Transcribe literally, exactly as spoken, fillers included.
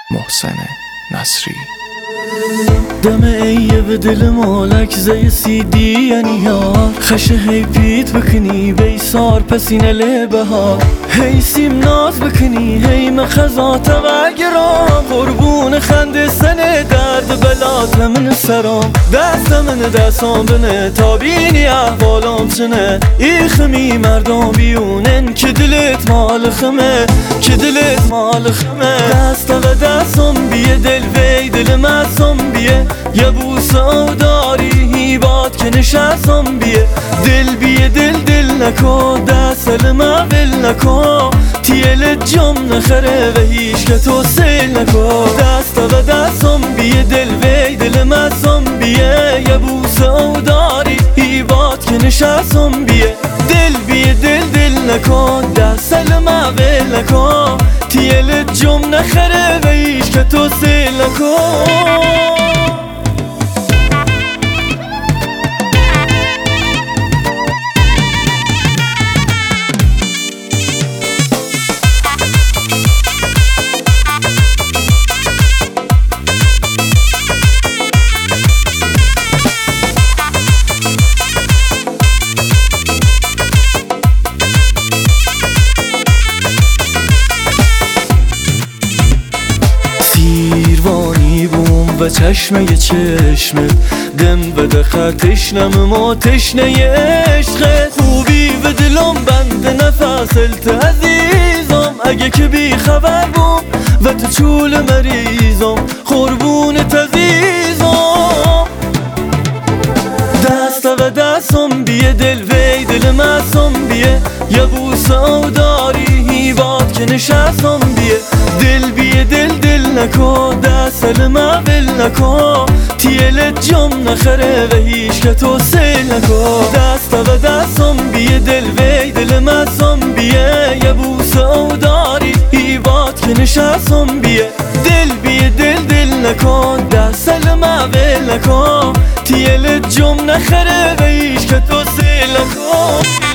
محسن نصری. دم ایه به دل مالک زی سی دی یعنی یار خشه هی پیت بکنی بیسار پسینه لی بهار هی سیم ناز بکنی هی مخزات وگرام قربون خنده سنه درد بلات من سرام دست من دستام بنه تا بینی احوالام چنه ای خمی مردم بیونن که دلت مال خمه که دلت مال خمه دست و دستم بیه دل وی دل مستم بیه یه بوسه او داری هیبات که نشستم بیه دل بیه دل دل نکو دست ما ول نکو تیل جم نخره و هیچ که تو سیل نکو دست و دستم بیه دل وی دل مستم بیه یه بوسه او داری هیبات که نشستم بیه دل بیه دل دل نکو دست ما ول نکو تیل جم نخره و هیچ که تو سیل نکو. سیروانی بوم و چشمه چشمت دم بده خطشنم ما تشنه عشقت خوبی و دلم بند نفسلت عزیزم اگه که بی خبر بوم و تو چول مریضم قربونت عزیزم دست و دستم بیه دل وی دل مستم بیه یه بوسه او داری هیبات که نشستم بیه دل بیه دل دل نکو دست ما ول نکو تیل جم نخره و هیچ که تو سیل نکو دست و دستم بیه دل وی دل مستم بیه یه بوسه او داری هیبات که نشستم بیه دل بیه دل دل نکو دست ما ول نکو تیل جم نخره و هیچ که تو سیل نکو.